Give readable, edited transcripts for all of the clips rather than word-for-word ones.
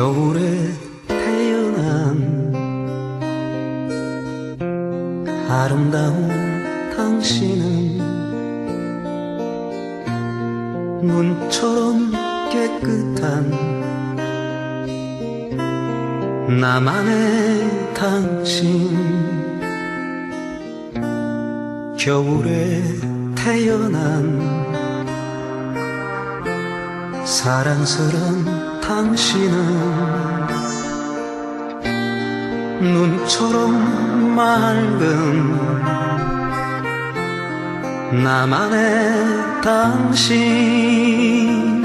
겨울에 태어난 아름다운 당신은 눈처럼 깨끗한 나만의 당신. 겨울에 태어난 사랑스런 당신은 눈처럼 맑은 나만의 당신.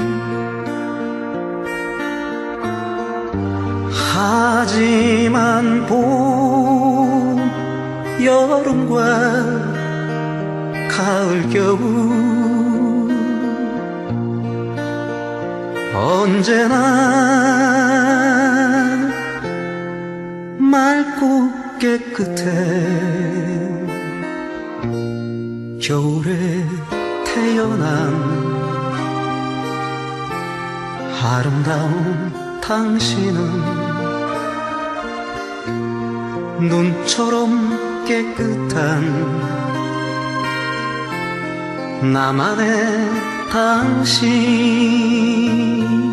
하지만 봄, 여름과 가을, 겨울 언제나 맑고 깨끗해. 겨울에 태어난 아름다운 당신은 눈처럼 깨끗한 나만의 당신.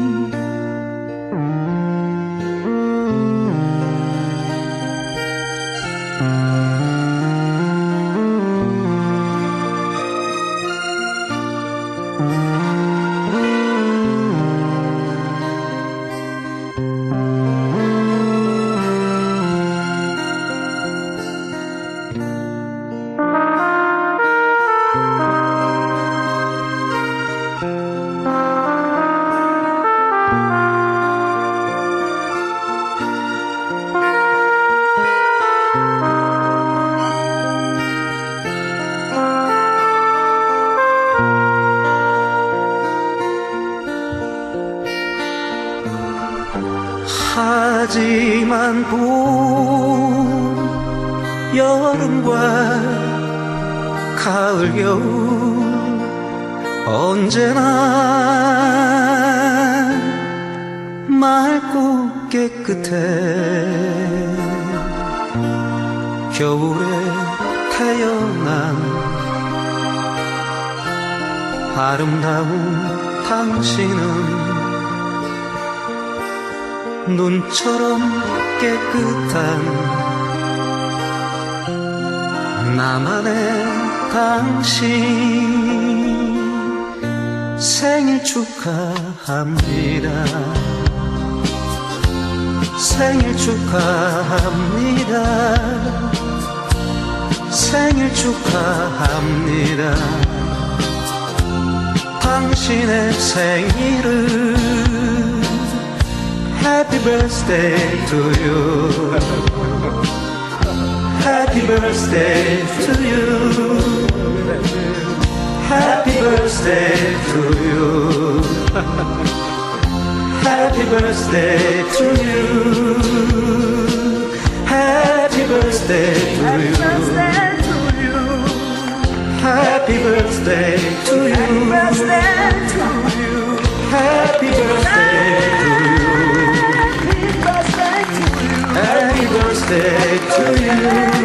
하지만 봄, 여름과 가을, 겨울 언제나 맑고 깨끗해. 겨울에 태어난 아름다운 당신은 눈처럼 깨끗한 나만의 당신. 생일 축하합니다. 생일 축하합니다. 생일 축하합니다. 당신의 생일을 Happy birthday to you. Happy birthday to you. Happy birthday to you. Happy birthday to you. Happy birthday to you. Happy birthday to you. Happy birthday to you. Happy birthday to you.